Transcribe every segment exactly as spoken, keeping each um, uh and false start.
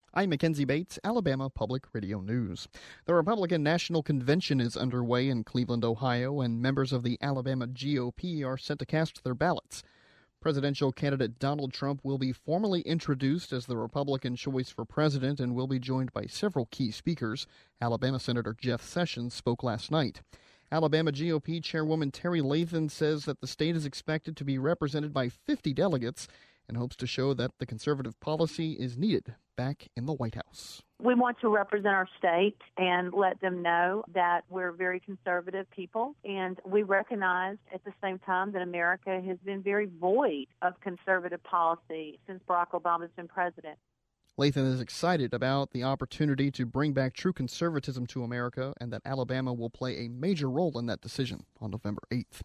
I'm Mackenzie Bates, Alabama Public Radio News. The Republican National Convention is underway in Cleveland, Ohio, and members of the Alabama G O P are set to cast their ballots. Presidential candidate Donald Trump will be formally introduced as the Republican choice for president and will be joined by several key speakers. Alabama Senator Jeff Sessions spoke last night. Alabama G O P Chairwoman Terry Lathan says that the state is expected to be represented by fifty delegates and hopes to show that the conservative policy is needed back in the White House. We want to represent our state and let them know that we're very conservative people, and we recognize at the same time that America has been very void of conservative policy since Barack Obama's been president. Lathan is excited about the opportunity to bring back true conservatism to America and that Alabama will play a major role in that decision on November eighth.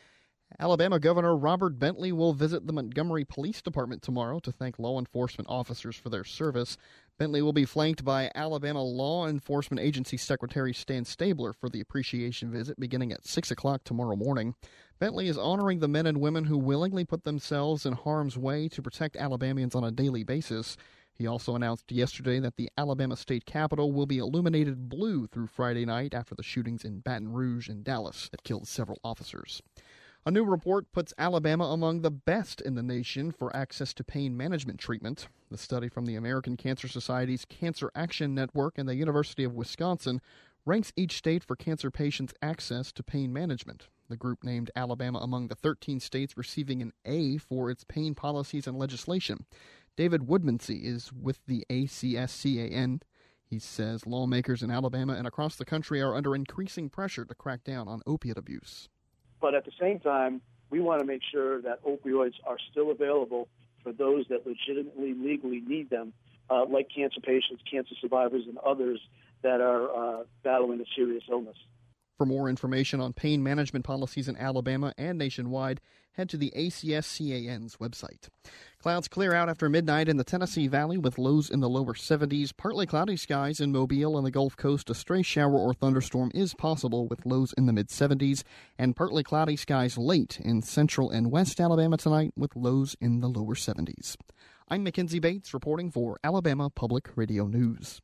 Alabama Governor Robert Bentley will visit the Montgomery Police Department tomorrow to thank law enforcement officers for their service. Bentley will be flanked by Alabama Law Enforcement Agency Secretary Stan Stabler for the appreciation visit beginning at six o'clock tomorrow morning. Bentley is honoring the men and women who willingly put themselves in harm's way to protect Alabamians on a daily basis. He also announced yesterday that the Alabama State Capitol will be illuminated blue through Friday night after the shootings in Baton Rouge and Dallas that killed several officers. A new report puts Alabama among the best in the nation for access to pain management treatment. The study from the American Cancer Society's Cancer Action Network and the University of Wisconsin ranks each state for cancer patients' access to pain management. The group named Alabama among the thirteen states receiving an A for its pain policies and legislation. David Woodmansey is with the A C S C A N. He says lawmakers in Alabama and across the country are under increasing pressure to crack down on opiate abuse. But at the same time, we want to make sure that opioids are still available for those that legitimately, legally need them, uh, like cancer patients, cancer survivors, and others that are uh, battling a serious illness. For more information on pain management policies in Alabama and nationwide, head to the A C S C A N's website. Clouds clear out after midnight in the Tennessee Valley with lows in the lower seventies. Partly cloudy skies in Mobile and the Gulf Coast. A stray shower or thunderstorm is possible with lows in the mid-seventies. And partly cloudy skies late in central and west Alabama tonight with lows in the lower seventies. I'm Mackenzie Bates reporting for Alabama Public Radio News.